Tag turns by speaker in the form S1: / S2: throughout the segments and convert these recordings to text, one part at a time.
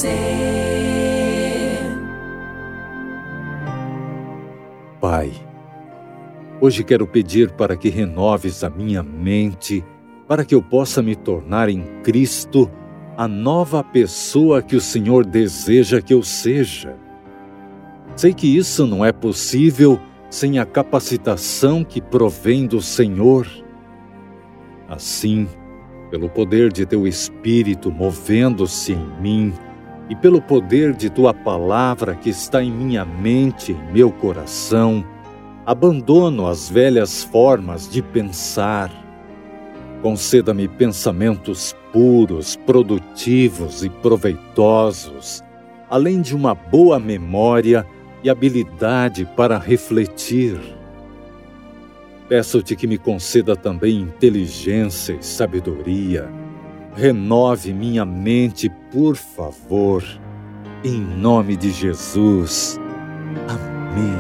S1: Pai, hoje quero pedir para que renoves a minha mente, para que eu possa me tornar em Cristo a nova pessoa que o Senhor deseja que eu seja. Sei que isso não é possível sem a capacitação que provém do Senhor. Assim, pelo poder de Teu Espírito movendo-se em mim e pelo poder de Tua Palavra que está em minha mente e em meu coração, abandono as velhas formas de pensar. Conceda-me pensamentos puros, produtivos e proveitosos, além de uma boa memória e habilidade para refletir. Peço-te que me conceda também inteligência e sabedoria. Renove minha mente, por favor, em nome de Jesus. Amém.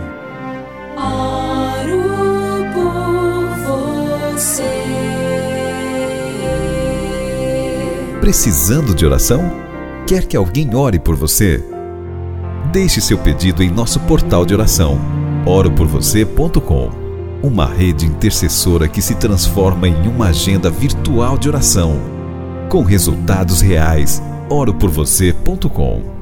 S2: Oro por você.
S3: Precisando de oração? Quer que alguém ore por você? Deixe seu pedido em nosso portal de oração, oroporvocê.com, uma rede intercessora que se transforma em uma agenda virtual de oração, com resultados reais. oroporvocê.com